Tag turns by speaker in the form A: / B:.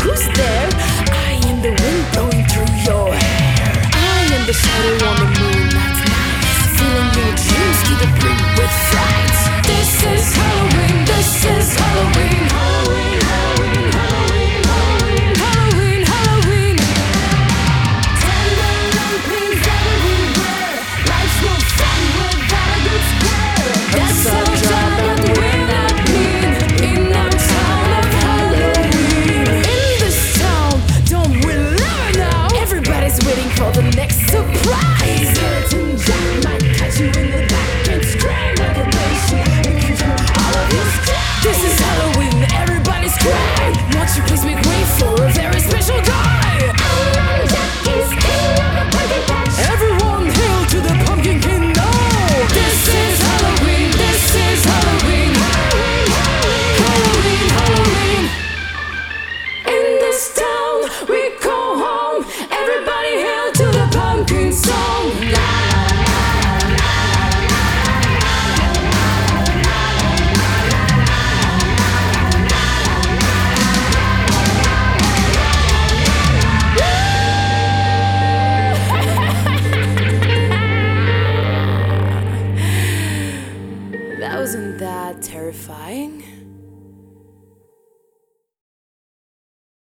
A: who's there? I am the wind blowing through your hair. I am the shadow on the moon that's nice, filling your dreams to the brim with fright. This is Halloween, this is Halloween. Halloween, Halloween, Halloween, Halloween, Halloween, Halloween. Tender lumpies everywhere. Life's no fun without a good scare. That's our job and we're not mean. In our town of Halloween. In this town, don't we love it now? Everybody's waiting for the next surprise. Skeleton Jack might catch you in the back and scream like a baby. All of you scream. This is Halloween, everybody scream. Won't you please make way for a very special guy? Jack is king of the pumpkin patch. Everyone hail to the pumpkin king now. This is Halloween, this is Halloween. Halloween, Halloween, Halloween. In this town we go home. Everybody hail to the pumpkin song. Wasn't that terrifying?